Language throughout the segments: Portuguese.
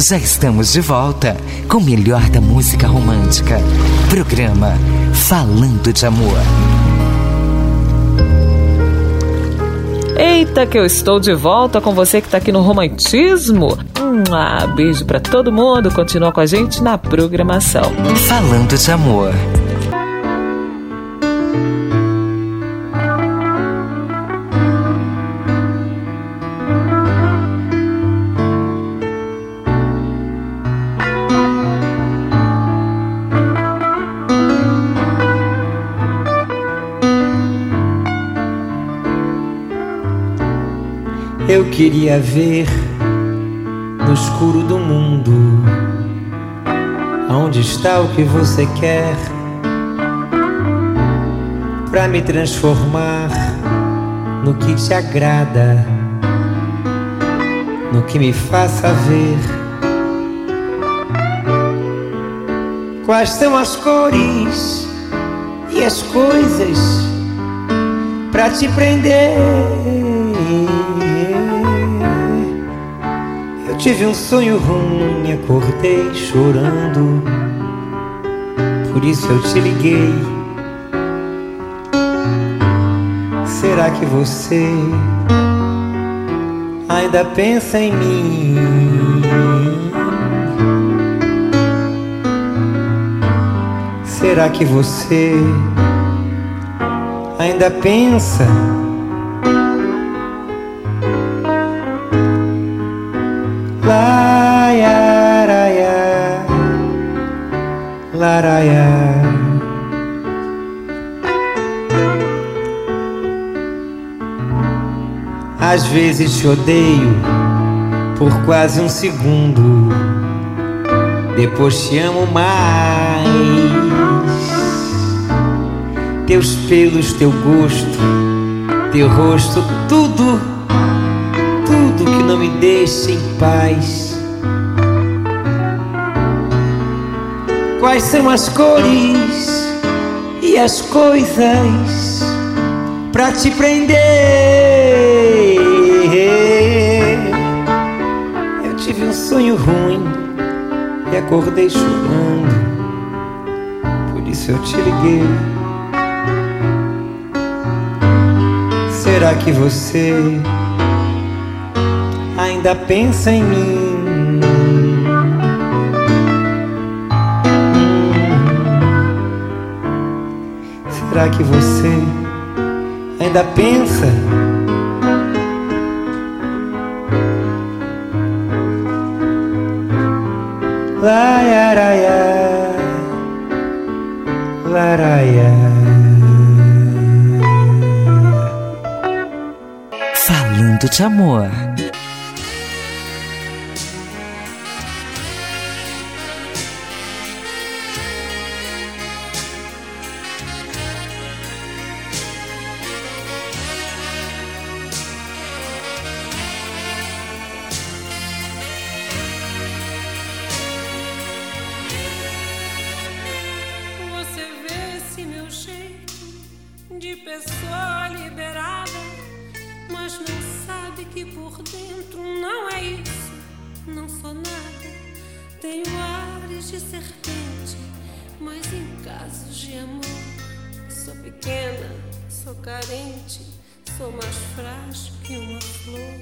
Já estamos de volta com o melhor da música romântica. Programa Falando de Amor. Eita, que eu estou de volta com você que está aqui no Romantismo. Beijo para todo mundo. Continua com a gente na programação. Falando de Amor. Eu queria ver no escuro do mundo aonde está o que você quer, pra me transformar no que te agrada, no que me faça ver quais são as cores e as coisas pra te prender. Eu tive um sonho ruim, acordei chorando, por isso eu te liguei. Será que você ainda pensa em mim? Será que você ainda pensa? Às vezes te odeio por quase um segundo, depois te amo mais. Teus pelos, teu gosto, teu rosto, tudo que não me deixa em paz. Quais são as cores e as coisas pra te prender? Eu tive um sonho ruim e acordei chorando, por isso eu te liguei. Será que você ainda pensa em mim? Será que você ainda pensa? Laiaraia, laraia. Falando de Amor. Pessoa liberada, mas não sabe que por dentro não é isso. Não sou nada, tenho ares de serpente, mas em casos de amor sou pequena, sou carente, sou mais frágil que uma flor.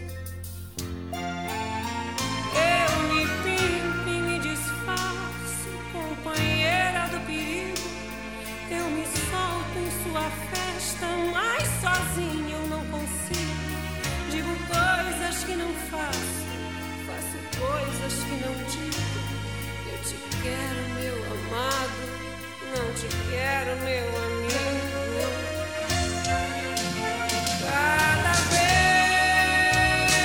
Eu me pinto e me disfarço, companheira do perigo. Eu me solto em sua festa, mas sozinha eu não consigo. Digo coisas que não faço, faço coisas que não digo. Eu te quero, meu amado, não te quero, meu amigo. Cada vez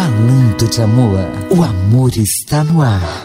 Falando de amor, o amor está no ar.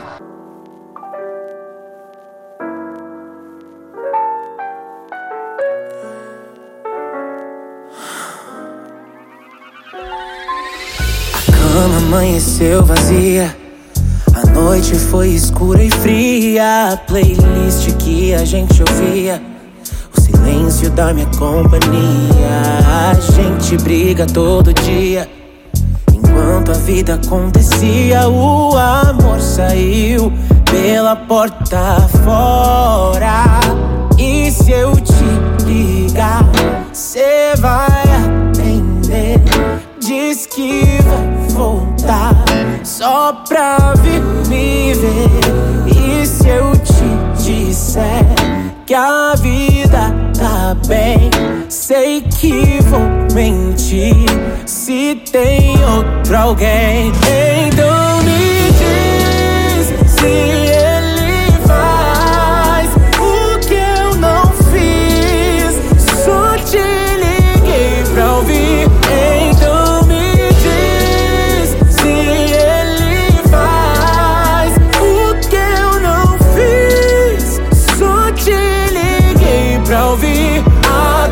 A cama amanheceu vazia, a noite foi escura e fria. A playlist que a gente ouvia, o silêncio da minha companhia. A gente briga todo dia, enquanto a vida acontecia. O amor saiu pela porta fora. E se eu te ligar, cê vai atender. Diz que vai voltar só pra vir me ver. E se eu te disser que a vida tá bem, sei que vou mentir se tem outro alguém. Então me diz se ele faz o que eu não fiz. Só te liguei pra ouvir. Então me diz se ele faz o que eu não fiz. Só te liguei pra ouvir a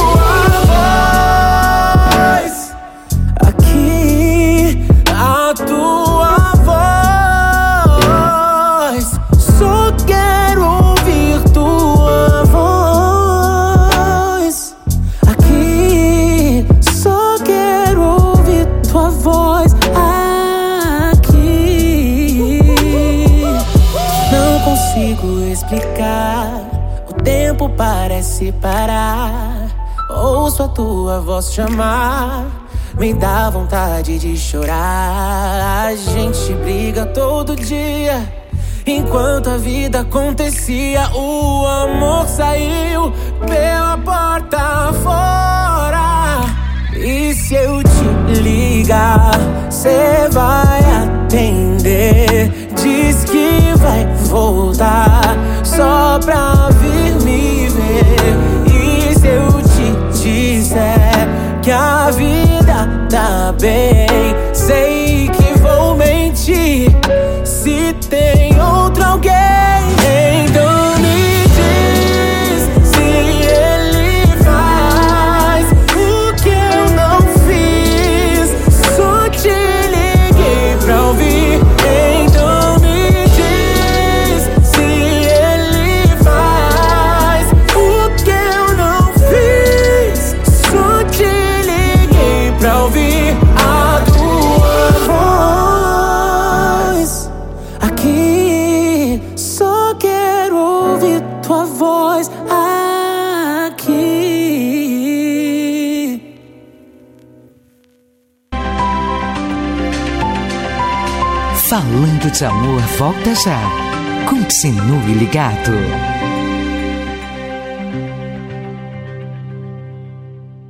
tua voz aqui, a tua voz. Só quero ouvir tua voz aqui. Só quero ouvir tua voz aqui. Não consigo explicar, o tempo parece parar. Ouço a tua voz chamar, me dá vontade de chorar. A gente briga todo dia, enquanto a vida acontecia. O amor saiu pela porta fora. E se eu te ligar, cê vai atender. Diz que vai voltar só pra vir me ver. E se eu te disser que a vida tá bem, sei que vou mentir se tem outro alguém. Então me diz se ele faz o que eu não fiz. Só te liguei pra ouvir. Então me diz se ele faz o que eu não fiz. Só te liguei pra ouvir a tua voz aqui. Só quero ouvir tua voz aqui. Falando de amor, volta já. Continue ligado.